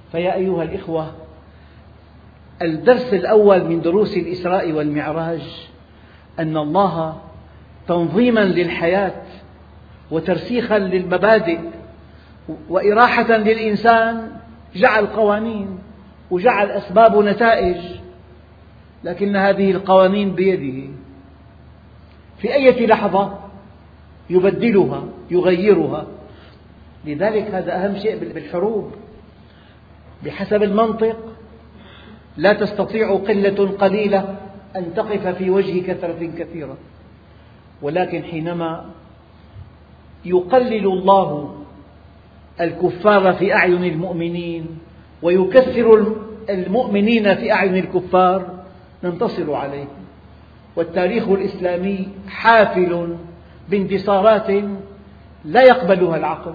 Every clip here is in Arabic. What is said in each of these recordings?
فيا أيها الإخوة، الدرس الأول من دروس الإسراء والمعراج أن الله تنظيما للحياة وترسيخا للمبادئ وإراحة للإنسان جعل قوانين وجعل أسباب ونتائج، لكن هذه القوانين بيده، في أي لحظة يبدلها يغيرها. لذلك هذا أهم شيء بالحروب. بحسب المنطق لا تستطيع قلة قليلة أن تقف في وجه كثرة كثيرة، ولكن حينما يقلل الله الكفار في أعين المؤمنين ويكثر المؤمنين في أعين الكفار ننتصر عليه. والتاريخ الإسلامي حافل بانتصارات لا يقبلها العقل.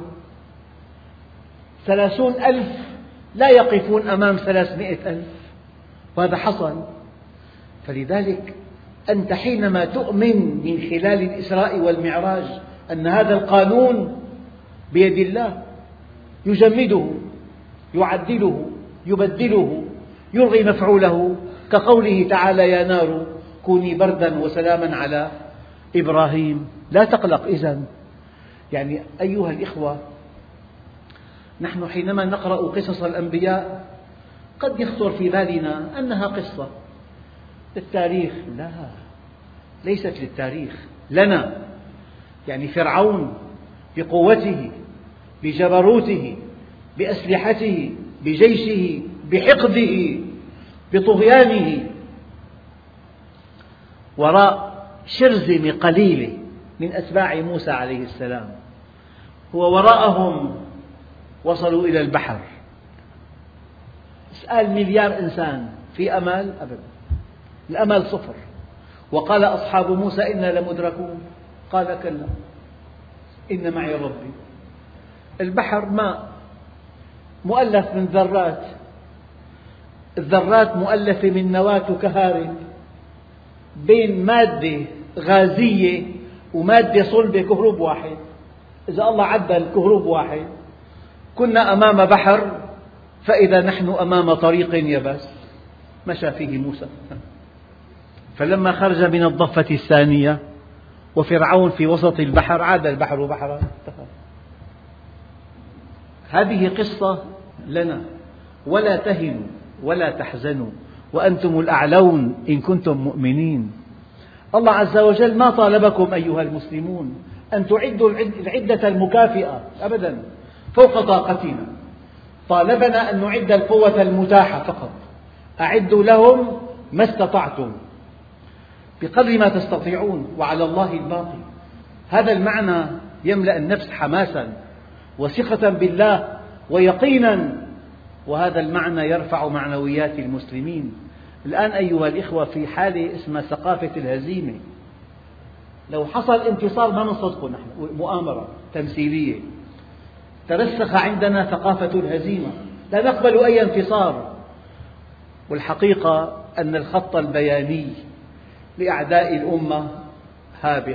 30,000 لا يقفون أمام 300,000، وهذا حصل. فلذلك أنت حينما تؤمن من خلال الإسراء والمعراج أن هذا القانون بيد الله، يجمده يعدله يبدله يلغي مفعوله، كقوله تعالى: يا نار كوني بردا وسلاما على إبراهيم. لا تقلق. إذن يعني أيها الإخوة، نحن حينما نقرأ قصص الأنبياء قد يخطر في بالنا أنها قصة للتاريخ. لا، ليست للتاريخ، لنا. يعني فرعون بقوته بجبروته بأسلحته بجيشه بحقده بطغيانه، وراء شرذمة قليلة من أتباع موسى عليه السلام، هو وراءهم وصلوا إلى البحر. اسأل مليار إنسان، في أمل؟ أبدا، الأمل صفر. وقال أصحاب موسى إنا لمدركون، قال كلا إن معي ربي. البحر ماء مؤلف من ذرات، الذرات مؤلفة من نواة وكهارب، بين مادة غازية ومادة صلبة كهرب واحد. إذا الله عدل كهرب واحد كنا أمام بحر، فإذا نحن أمام طريق يبس مشى فيه موسى. فلما خرج من الضفة الثانية وفرعون في وسط البحر عاد البحر بحرا. هذه قصة لنا. ولا تهنوا ولا تحزنوا وأنتم الأعلون إن كنتم مؤمنين. الله عز وجل ما طالبكم أيها المسلمون أن تعدوا العدة المكافئة أبدا فوق طاقتنا، طالبنا أن نعد القوة المتاحة فقط. أعدوا لهم ما استطعتم بقدر ما تستطيعون وعلى الله الباقي. هذا المعنى يملأ النفس حماسا وثقة بالله ويقينا، وهذا المعنى يرفع معنويات المسلمين. الآن أيها الإخوة في حالة اسمها ثقافة الهزيمة. لو حصل انتصار ما نصدقه نحن، مؤامرة تمثيلية. ترسخ عندنا ثقافة الهزيمة، لا نقبل أي انتصار. والحقيقة أن الخط البياني لأعداء الأمة هابط،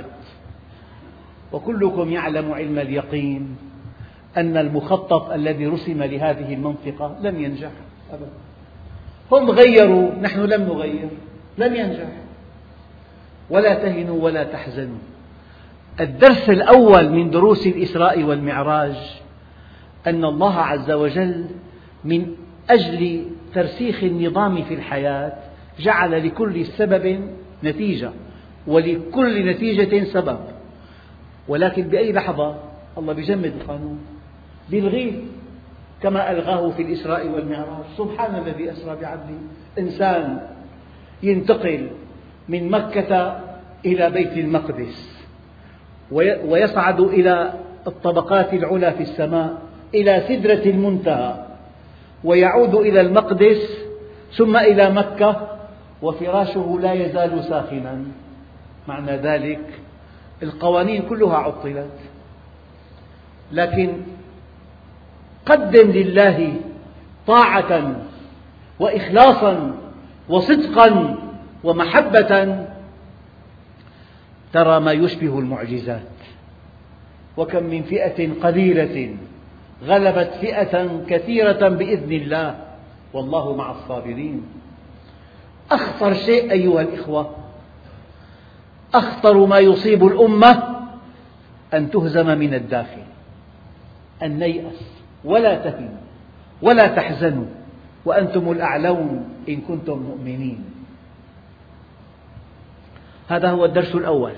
وكلكم يعلم علم اليقين أن المخطط الذي رسم لهذه المنطقة لن ينجح أبدا. هم غيروا، نحن لم نغير، لن ينجح. ولا تهنوا ولا تحزنوا. الدرس الأول من دروس الإسراء والمعراج أن الله عز وجل من أجل ترسيخ النظام في الحياة جعل لكل سبب نتيجة، ولكل نتيجة سبب. ولكن بأي لحظة الله يجمد القانون، يلغيه كما ألغاه في الإسراء والمعراج. سبحان الذي أسرى بعبده. إنسان ينتقل من مكة إلى بيت المقدس ويصعد إلى الطبقات العلى في السماء إلى سدرة المنتهى، ويعود إلى المقدس ثم إلى مكة وفراشه لا يزال ساخنا. معنى ذلك القوانين كلها عطلت. لكن قدم لله طاعة وإخلاصا وصدقا ومحبة ترى ما يشبه المعجزات. وكم من فئة قليلة غلبت فئة كثيرة بإذن الله والله مع الصابرين. أخطر شيء أيها الإخوة، أخطر ما يصيب الأمة أن تهزم من الداخل، أن نيأس ولا تهنوا ولا تحزنوا وأنتم الأعلون إن كنتم مؤمنين. هذا هو الدرس الأول.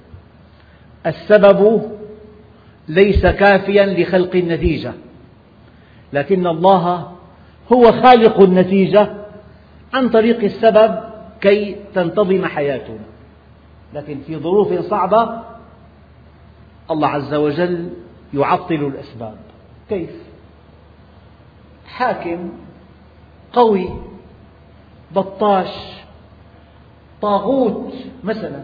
السبب ليس كافيا لخلق النتيجة، لكن الله هو خالق النتيجة عن طريق السبب كي تنتظم حياتنا. لكن في ظروف صعبة الله عز وجل يعطل الأسباب. كيف؟ حاكم قوي بطاش طاغوت مثلا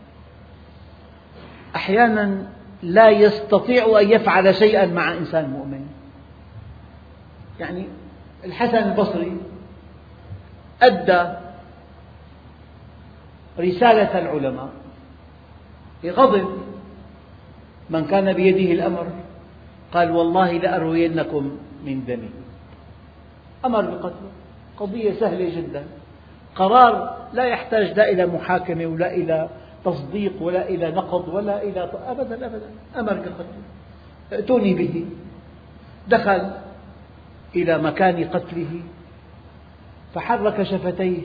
أحيانا لا يستطيع أن يفعل شيئا مع إنسان مؤمن. يعني الحسن البصري أدى رسالة العلماء غضب من كان بيده الأمر، قال والله لأروينكم من دمي، أمر بقتله. قضية سهلة جدا، قرار لا يحتاج لا إلى محاكمة ولا إلى تصديق ولا إلى نقض ولا إلى أبدا أبدا، أمر بقتله، ائتوني به. دخل إلى مكان قتله فحرك شفتيه،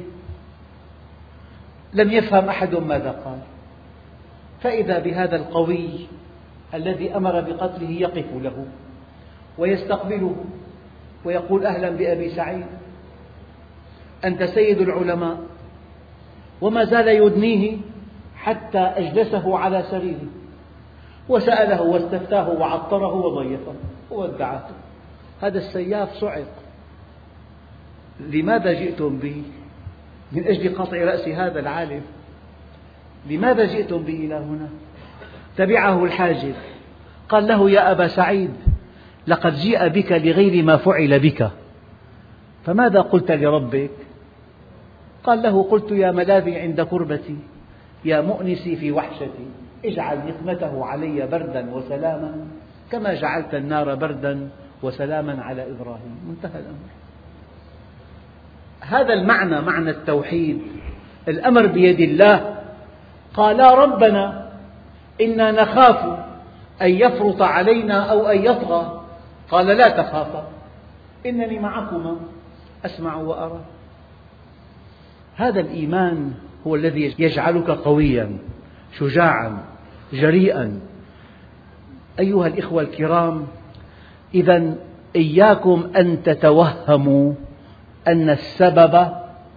لم يفهم أحد ماذا قال، فإذا بهذا القوي الذي أمر بقتله يقف له ويستقبله ويقول أهلا بأبي سعيد، أنت سيد العلماء، وما زال يدنيه حتى أجلسه على سريره وسأله واستفتاه وعطره وضيفه وودعته. هذا السياف صعق. لماذا جئتم به؟ من أجل قطع رأس هذا العالم. لماذا جئتم به إلى هنا؟ تبعه الحاجب قال له يا أبا سعيد لقد جيء بك لغير ما فعل بك، فماذا قلت لربك؟ قال له قلت يا ملاذي عند كربتي، يا مؤنسي في وحشتي، اجعل نقمته علي بردا وسلاما كما جعلت النار بردا وسلاما على إبراهيم. منتهى الأمر. هذا المعنى، معنى التوحيد، الأمر بيد الله. قالا ربنا إنا نخاف أن يفرط علينا أو أن يطغى، قال لا تخافا إنني معكما أسمع وأرى. هذا الإيمان هو الذي يجعلك قويا شجاعا جريئا. أيها الإخوة الكرام، إذا إياكم أن تتوهموا أن السبب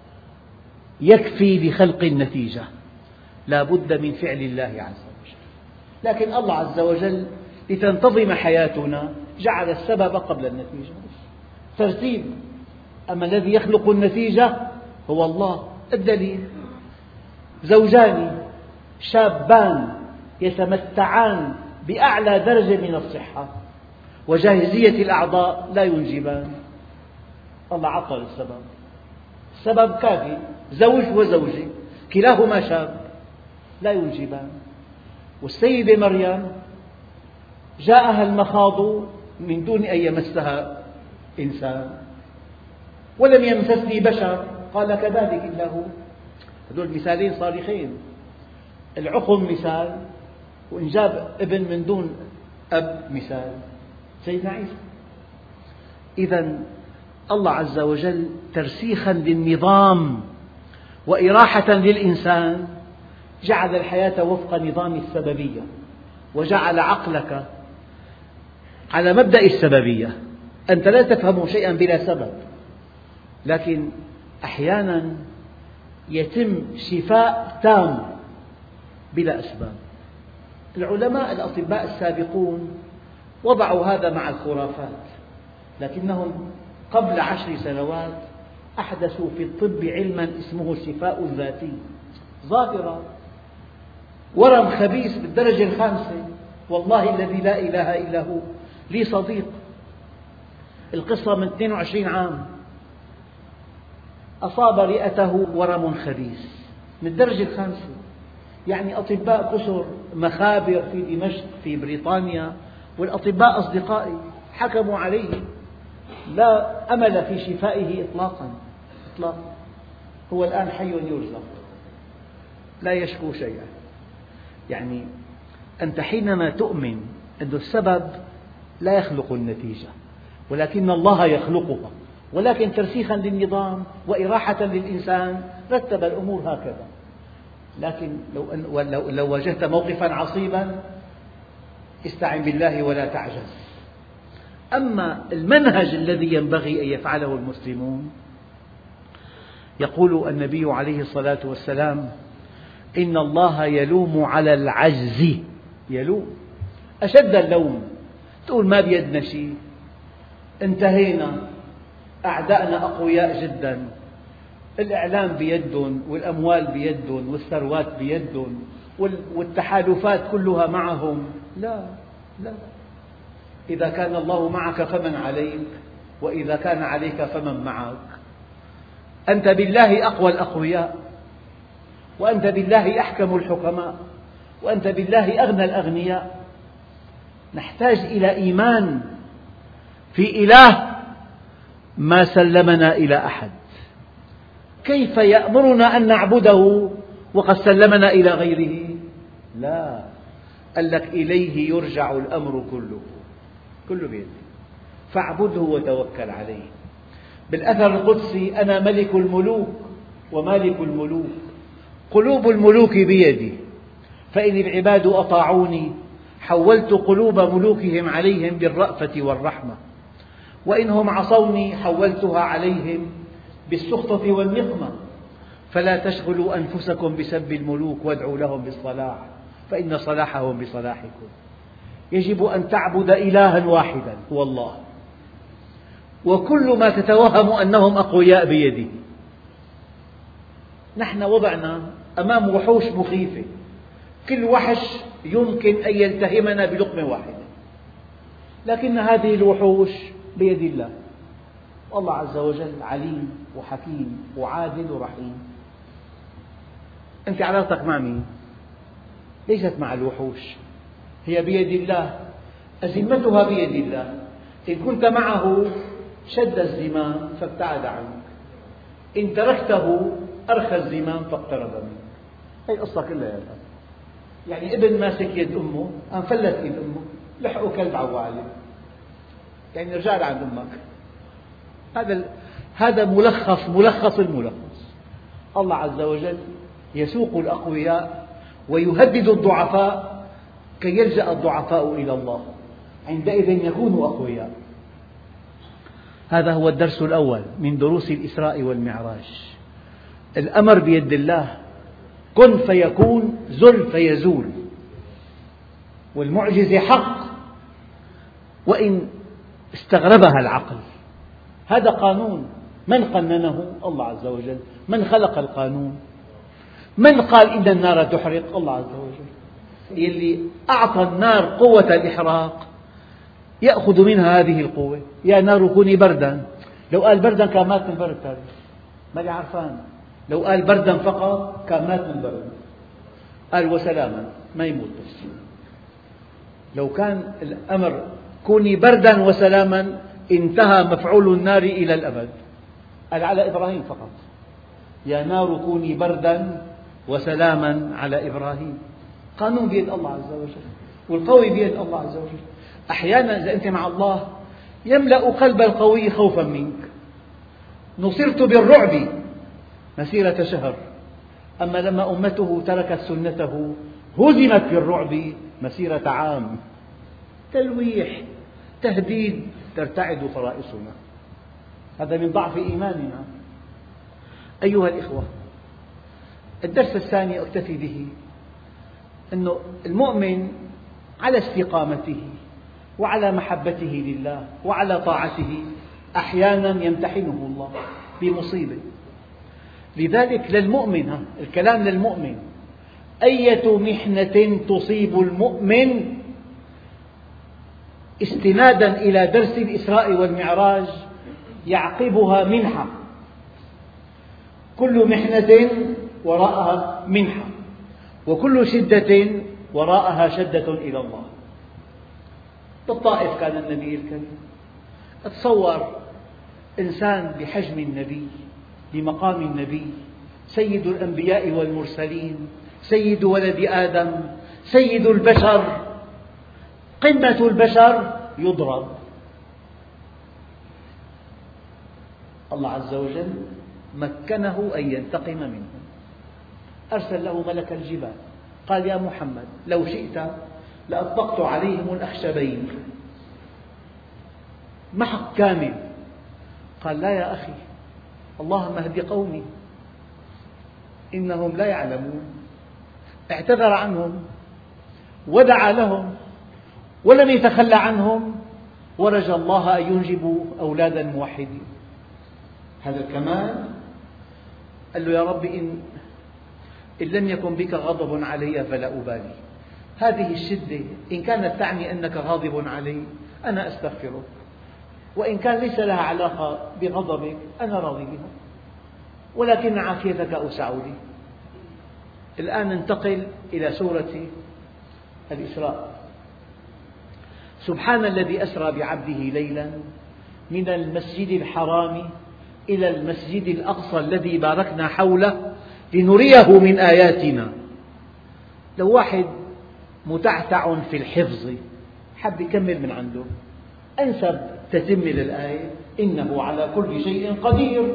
يكفي لخلق النتيجة، لا بد من فعل الله عز وجل. لكن الله عز وجل لتنتظم حياتنا جعل السبب قبل النتيجة، ترتيب. أما الذي يخلق النتيجة هو الله. الدليل: زوجان شابان يتمتعان بأعلى درجة من الصحة وجاهزية الأعضاء لا ينجبان، الله عطل السبب. السبب كافي، زوج وزوجة كلاهما شاب لا ينجبان. والسيدة مريم جاءها المخاض من دون أن يمسها إنسان، ولم يمسسني بشر، قال كذلك الله. هذول مثالين صارخين. العقم مثال، وإنجاب ابن من دون أب مثال، سيدنا عيسى. إذا الله عز وجل ترسيخا للنظام وإراحة للإنسان جعل الحياة وفق نظام السببية، وجعل عقلك على مبدأ السببية. أنت لا تفهم شيئا بلا سبب، لكن أحيانا يتم شفاء تام بلا أسباب. العلماء الأطباء السابقون وضعوا هذا مع الخرافات، لكنهم قبل 10 سنوات أحدثوا في الطب علما اسمه الشفاء الذاتي. ظاهرة ورم خبيث بالدرجة الخامسة، والله الذي لا إله إلا هو، لي صديق القصة من 22 عام أصاب رئته ورم خبيث من الدرجة الخامسة. يعني أطباء كثر، مخابر في دمشق في بريطانيا، والأطباء أصدقائي حكموا عليه، لا أمل في شفائه إطلاقا. هو الآن حي يرزق لا يشكو شيئا. يعني أنت حينما تؤمن أن السبب لا يخلق النتيجة ولكن الله يخلقها، ولكن ترسيخا للنظام وإراحة للإنسان رتب الأمور هكذا. لكن لو واجهت موقفا عصيبا استعن بالله ولا تعجز. أما المنهج الذي ينبغي أن يفعله المسلمون، يقول النبي عليه الصلاة والسلام: إن الله يلوم على العجز، يلوم أشد اللوم. تقول ما بيدنا شيء، انتهينا، أعداءنا أقوياء جدا، الإعلام بيدهم والأموال بيدهم والثروات بيدهم والتحالفات كلها معهم. لا، إذا كان الله معك فمن عليك، وإذا كان عليك فمن معك. أنت بالله أقوى الأقوياء، وأنت بالله أحكم الحكماء، وأنت بالله أغنى الأغنياء. نحتاج إلى إيمان في إله ما سلمنا إلى أحد. كيف يأمرنا أن نعبده وقد سلمنا إلى غيره؟ لا، قال لك إليه يرجع الأمر كله بيده، فاعبده وتوكل عليه. بالأثر القدسي: أنا ملك الملوك ومالك الملوك، قلوب الملوك بيدي، فإن العباد أطاعوني حولت قلوب ملوكهم عليهم بالرأفة والرحمة، وإنهم عصوني حولتها عليهم بالسخطة والنقمة. فلا تشغلوا أنفسكم بسب الملوك وادعوا لهم بالصلاح، فإن صلاحهم بصلاحكم. يجب أن تعبد إلها واحدا هو الله، وكل ما تتوهم أنهم أقوياء بيده. نحن وضعنا أمام وحوش مخيفة، كل وحش يمكن أن يلتهمنا بلقمة واحدة، لكن هذه الوحوش بيد الله. والله عز وجل عليم وحكيم وعادل ورحيم. أنت علاقتك مع مين؟ ليست مع الوحوش، هي بيد الله، أزمتها بيد الله. إن كنت معه شد الزمام فابتعد عنك، إن تركته أرخى الزمام فاقترب منك. هذه القصة كلها يا أخي. يعني ابن ماسك يد أمه، انفلت يد أمه، لحقه كلب عوالي، يعني رجع لعند أمك. هذا ملخص الملخص. الله عز وجل يسوق الأقوياء ويهدد الضعفاء كي يلجأ الضعفاء إلى الله، عندئذ يكونوا أقوياء. هذا هو الدرس الأول من دروس الإسراء والمعراج. الأمر بيد الله، كن فيكون، زل فيزول. والمعجزة حق وإن استغربها العقل. هذا قانون، من قننه؟ الله عز وجل. من خلق القانون؟ من قال إن النار تحرق؟ الله عز وجل. يلي أعطى النار قوة الإحراق يأخذ منها هذه القوة. يا نار كوني بردا، لو قال بردا كان مات من برد، ماني عرفان. لو قال بردا فقط كان مات من برد. قال وسلاما، ما يموت بس. لو كان الأمر كوني بردا وسلاما انتهى مفعول النار إلى الأبد. قال على إبراهيم فقط: يا نار كوني بردا وسلاما على إبراهيم. قانون بيد الله عز وجل، والقوي بيد الله عز وجل. أحيانا إذا أنت مع الله يملأ قلب القوي خوفا منك. نصرت بالرعب مسيرة شهر، أما لما أمته تركت سنته هزمت بالرعب مسيرة عام. تلويح، تهديد، ترتعد فرائصنا. هذا من ضعف إيماننا. أيها الإخوة، الدرس الثاني أكتفي به، أن المؤمن على استقامته وعلى محبته لله وعلى طاعته أحيانا يمتحنه الله بمصيبة. لذلك للمؤمن، الكلام للمؤمن: أية محنة تصيب المؤمن، استنادا إلى درس الإسراء والمعراج، يعقبها منحة. كل محنة وراءها منحة، وكل شدة وراءها شدة إلى الله. بالطائف كان النبي الكريم تصور إنسان بحجم النبي، بمقام النبي، سيد الأنبياء والمرسلين، سيد ولد آدم، سيد البشر، قمة البشر، يضرب. الله عز وجل مكنه أن ينتقم منهم، أرسل له ملك الجبال، قال: يا محمد لو شئت لأطبقت عليهم الأخشبين، محق كامل. قال: لا يا أخي، اللهم اهد قومي إنهم لا يعلمون. اعتذر عنهم ودعا لهم ولم يتخلى عنهم، ورجى الله أن ينجبوا أولادا موحدين. هذا الكمال. قال له: يا رب إن لم يكن بك غضب علي فلا أبالي. هذه الشدة إن كانت تعني أنك غاضب علي أنا أستغفرك، وإن كان ليس لها علاقة بغضبك أنا راضي بها، ولكن عافيتك أوسع لي. الآن ننتقل إلى سورة الإسراء. سبحان الذي أسرى بعبده ليلا من المسجد الحرام إلى المسجد الأقصى الذي باركنا حوله لنريه من آياتنا. لو واحد متعتع في الحفظ حب يكمل من عنده، أنسب تتم للآية: إنه على كل شيء قدير.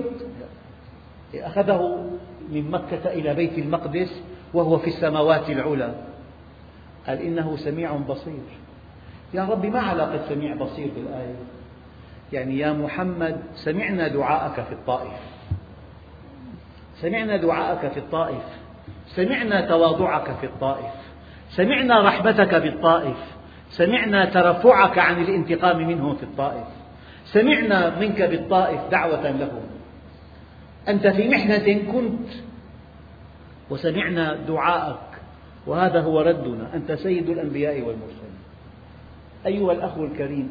أخذه من مكة إلى بيت المقدس وهو في السماوات العلى، قال: إنه سميع بصير. يا رب، ما علاقة سميع بصير بالآية؟ يعني يا محمد سمعنا دعاءك في الطائف، سمعنا دعاءك في الطائف، سمعنا تواضعك في الطائف، سمعنا رحمتك في الطائف، سمعنا ترفعك عن الانتقام منهم في الطائف، سمعنا منك بالطائف دعوة لهم، أنت في محنة كنت وسمعنا دعاءك، وهذا هو ردنا، أنت سيد الأنبياء والمرسلين. أيها الأخ الكريم،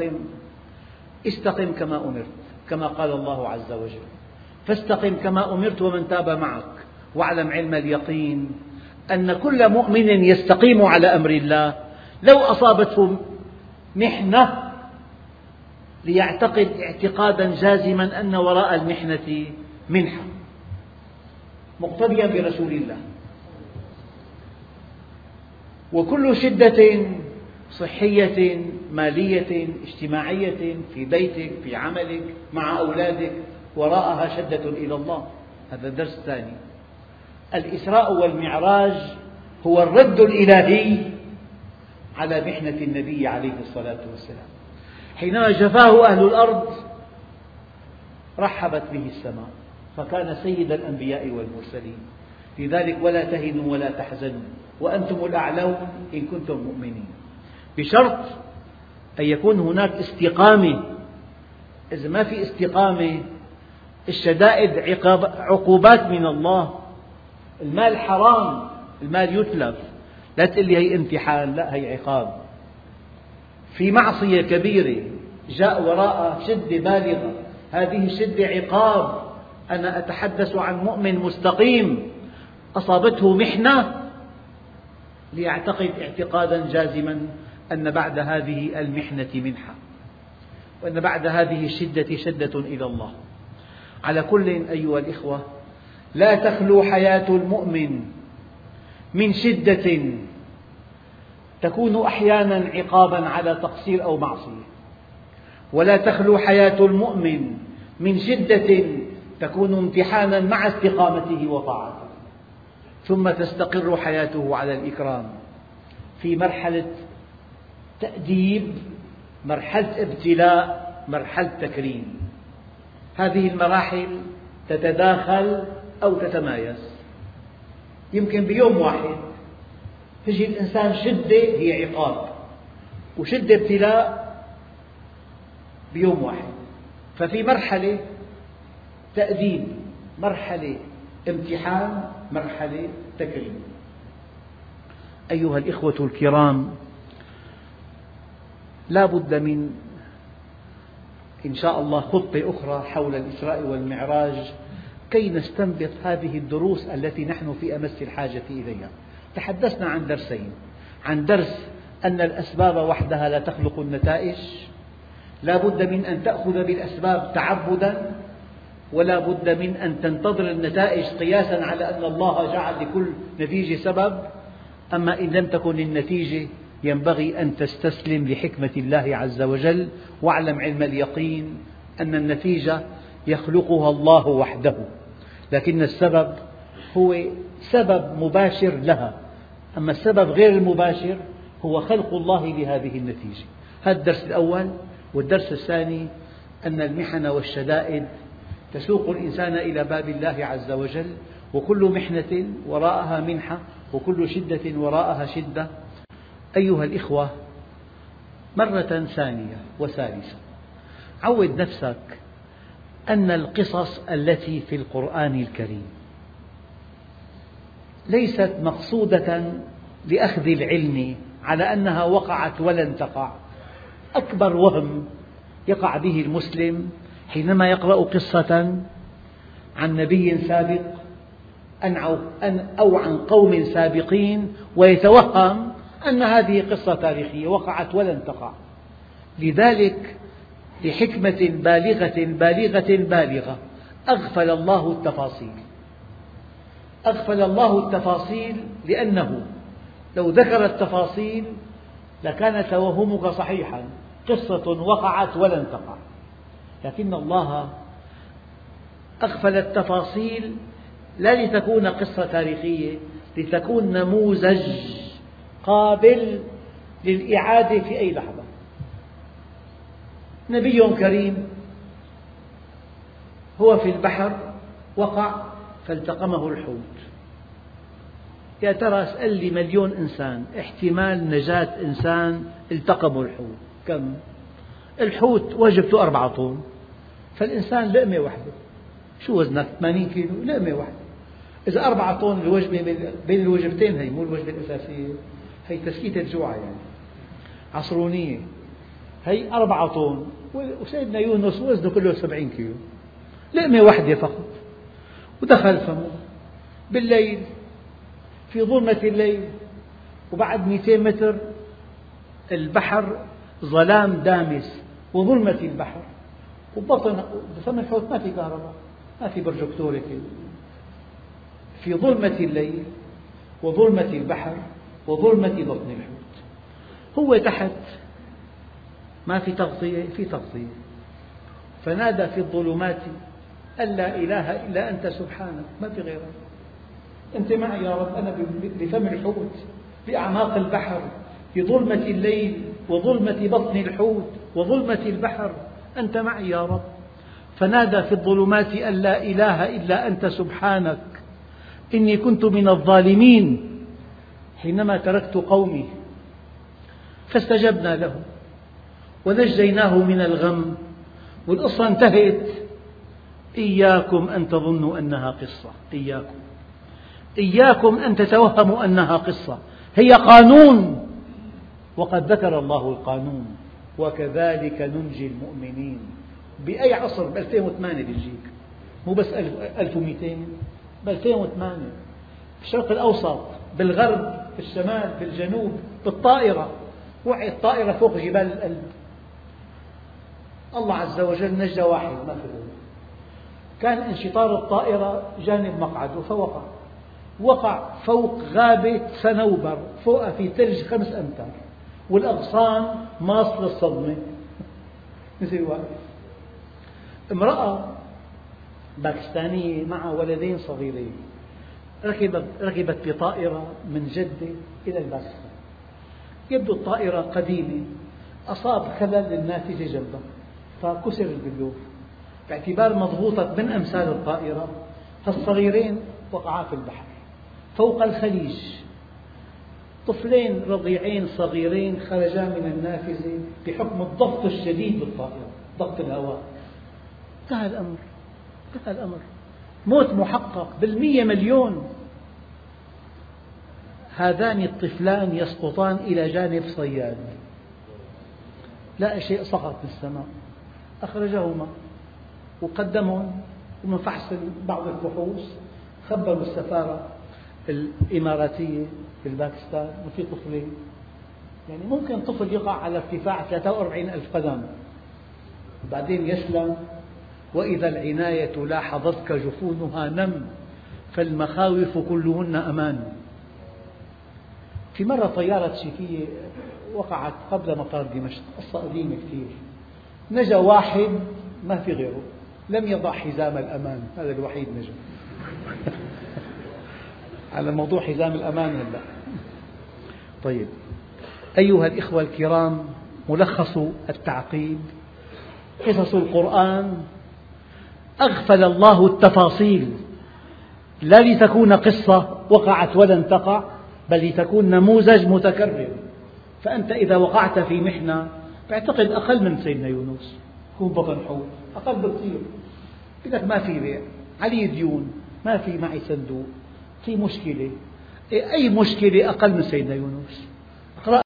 استقم كما أمرت، كما قال الله عز وجل: فاستقم كما أمرت ومن تاب معك واعلم علم اليقين أن كل مؤمن يستقيم على أمر الله لو أصابته محنة ليعتقد اعتقادا جازما أن وراء المحنة منحة، مقتديا برسول الله. وكل شدة صحية، مالية، اجتماعية، في بيتك، في عملك، مع أولادك، وراءها شدة إلى الله. هذا الدرس الثاني. الإسراء والمعراج هو الرد الإلهي على محنة النبي عليه الصلاة والسلام. حينما جفاه أهل الأرض رحبت به السماء، فكان سيد الأنبياء والمرسلين. لذلك: ولا تهنوا ولا تحزنوا وأنتم الأعلون إن كنتم مؤمنين، بشرط أن يكون هناك استقامة. إذا ما في استقامة، الشدائد عقوبات من الله. المال حرام، المال يتلف، لا تقل لي هي امتحان، لا، هي عقاب. في معصية كبيرة جاء وراءها شدة بالغة، هذه الشدة عقاب. أنا أتحدث عن مؤمن مستقيم أصابته محنة ليعتقد اعتقادا جازما أن بعد هذه المحنة منحة، وأن بعد هذه الشدة شدة إلى الله. على كل، أيها الإخوة، لا تخلو حياة المؤمن من شدة تكون أحيانا عقابا على تقصير أو معصية، ولا تخلو حياة المؤمن من شدة تكون امتحانا مع استقامته وطاعته، ثم تستقر حياته على الإكرام في مرحلة تأديب، مرحلة ابتلاء، مرحلة تكريم. هذه المراحل تتداخل أو تتمايز. يمكن بيوم واحد تجي الإنسان شدة هي عقاب، وشدة ابتلاء بيوم واحد. ففي مرحلة تأديب، مرحلة امتحان، مرحلة تكريم. أيها الإخوة الكرام، لا بد من إن شاء الله خطة أخرى حول الإسراء والمعراج كي نستنبط هذه الدروس التي نحن في أمس الحاجة إليها. تحدثنا عن درسين: عن درس أن الأسباب وحدها لا تخلق النتائج، لا بد من أن تأخذ بالأسباب تعبدا، ولا بد من أن تنتظر النتائج قياسا على أن الله جعل لكل نتيجة سبب. أما إن لم تكن النتيجة ينبغي أن تستسلم لحكمة الله عز وجل، واعلم علم اليقين أن النتيجة يخلقها الله وحده، لكن السبب هو سبب مباشر لها، أما السبب غير المباشر هو خلق الله لهذه النتيجة. هذا الدرس الأول. والدرس الثاني أن المحن والشدائد تسوق الإنسان إلى باب الله عز وجل، وكل محنة وراءها منحة، وكل شدة وراءها شدة. أيها الإخوة، مرة ثانية وثالثة، عود نفسك أن القصص التي في القرآن الكريم ليست مقصودة لأخذ العلم على أنها وقعت ولن تقع. أكبر وهم يقع به المسلم حينما يقرأ قصة عن نبي سابق أو عن قوم سابقين ويتوهم أن هذه قصة تاريخية وقعت ولن تقع. لذلك لحكمة بالغة بالغة بالغة أغفل الله التفاصيل. أغفل الله التفاصيل لأنه لو ذكر التفاصيل لكان توهمك صحيحا، قصة وقعت ولن تقع. لكن الله أغفل التفاصيل لا لتكون قصة تاريخية، لتكون نموذج قابل للإعادة في أي لحظة. نبي كريم هو في البحر وقع فالتقمه الحوت. يا ترى اسأل لي مليون إنسان احتمال نجاة إنسان التقمه الحوت كم؟ الحوت وجبته 4 طن، فالإنسان لقمة واحدة. شو وزنك 80 كيلو؟ لقمة واحدة. إذا 4 طن الوجبة بين الوجبتين، هي مو الوجبة الأساسية، هي تسكيت الجوع يعني عصرونية، هي 4 طن. وسيدنا يونس وزنه كله 70 كيلو، لقمة واحدة فقط. ودخل فمه بالليل في ظلمة الليل، وبعد 200 متر البحر ظلام دامس وظلمة البحر، وبطن فم الحوت ما في كهرباء، ما في بروجيكتور، في ظلمة الليل وظلمة البحر وظلمة بطن الحوت. هو تحت ما في تغطية، في تغطية، فنادى في الظلمات أن لا إله إلا أنت سبحانك، ما في غيرك، أنت معي يا رب، أنا بفم الحوت بأعماق البحر في ظلمة الليل وظلمة بطن الحوت وظلمة البحر، أنت معي يا رب. فنادى في الظلمات أن لا إله إلا أنت سبحانك إني كنت من الظالمين حينما تركت قومي. فاستجبنا له ونجيناه من الغم، والقصة انتهت. إياكم أن تظنوا أنها قصة، إياكم أن تتوهموا أنها قصة، هي قانون، وقد ذكر الله القانون: وكذلك ننجي المؤمنين. بأي عصر؟ ب 2008 بيجيك، مو بس 1200، ب 2008 في الشرق الأوسط، بالغرب، في الشمال، في الجنوب، بالطائرة. وقعت طائرة فوق جبال الألب، الله عز وجل نجى واحد ما في غيره. كان انشطار الطائرة جانب مقعده وقع فوق غابة صنوبر، فوقها في ثلج 5 أمتار، والأغصان ماص للصدمة مثل واقف. امرأة باكستانية مع ولدين صغيرين ركبت بطائرة من جدة إلى الباكستان. يبدو الطائرة قديمة، أصاب خلل للنافذة جنبها فكسر البلوف. باعتبار مضغوطة من أمثال الطائرة، فالصغيرين وقعا في البحر فوق الخليج. طفلين رضيعين صغيرين خرجا من النافذة بحكم الضغط الشديد بالطائرة، ضغط الهواء. انتهى الأمر، موت محقق ب100,000,000. هذان الطفلان يسقطان إلى جانب صياد، لا شيء سقط من السماء، أخرجهما وقدمهم، ومن فحص بعض الفحوص خبروا السفارة الإماراتية في باكستان وفي طفلين. يعني ممكن طفل يقع على ارتفاع 43,000 قدم بعدين يسلم. وإذا العناية لاحظتك جفونها نم، فالمخاوف كلهن أمان. في مرة طيارة تشيكية وقعت قبل مطار دمشق، قصة قديمة كثير. نجا واحد ما في غيره، لم يضع حزام الأمان، هذا الوحيد نجا. على موضوع حزام الأمان هلا. طيب أيها الإخوة الكرام، ملخص التعقيد: قصص القرآن أغفل الله التفاصيل، لا لتكون قصة وقعت ولن تقع، بل لتكون نموذج متكرر. فأنت إذا وقعت في محنة، بعتقد أقل من سيدنا يونس، كون بطن حوت أقل بكثير، يقول لك ما في بيع، علي ديون، ما في معي صندوق، في مشكلة. أي مشكلة أقل من سيدنا يونس؟